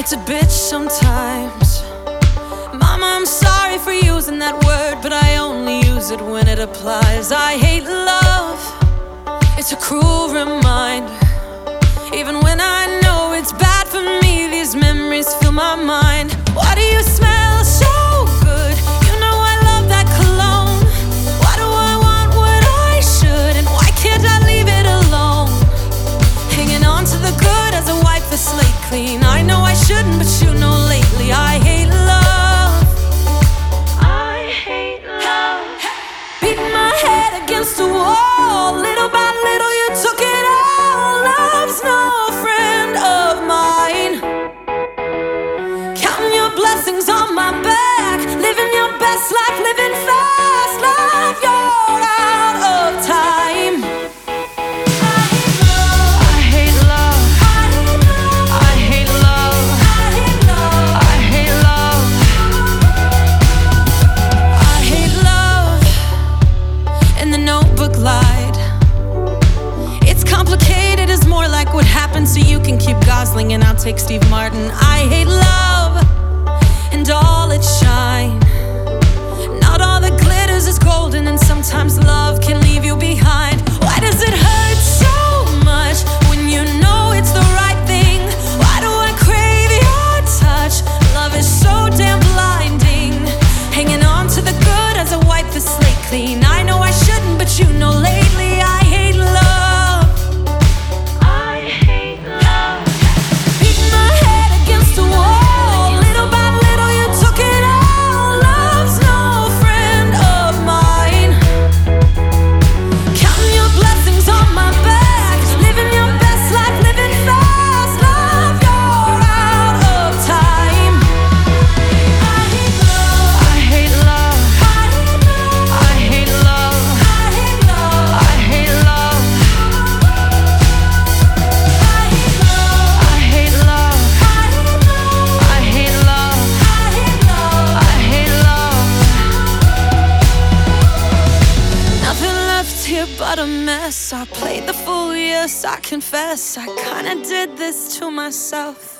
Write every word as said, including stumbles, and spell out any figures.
it's a bitch sometimes. Mama, I'm sorry for using that word, but I only use it when it applies. I hate love, it's a cruel reminder. Even when I know it's bad for me, these memories fill my mind. Why do you smell so good? You know I love that cologne. Why do I want what I should, and why can't I leave it alone? Hanging on to the good as I wipe the slate clean. I know I shouldn't, but you know lately I hate love. I hate love. Beating my head against the wall. Little by little you took it all. Love's no friend of mine. Counting your blessings on my back. Living your best life, living fast. Love, you're out of time. I hate love. I hate love. I hate love. I hate love. And the notebook lied. It's complicated, it's more like what happened, so you can keep Gosling and I'll take Steve Martin. I hate love and all its shine. Not all that glitters is golden, and sometimes love can leave you behind. Why does it hurt so much when you know it's the right thing? Why do I crave your touch? Love is so damn blinding. Hanging on to the good as I wipe the slate clean. I know I shouldn't, but you know lately I hate love. I hate love. Beating my head against the wall. Little by little you took it all. Love's no friend of mine. Counting your blessings on my back. Living your best life, living fast. Love, you're out of time. I hate love. I hate love. I hate love. I hate love. I hate love. I hate love. I hate love. Nothing left here but a mess. I played the fool, yes, I confess. I kinda did this to myself.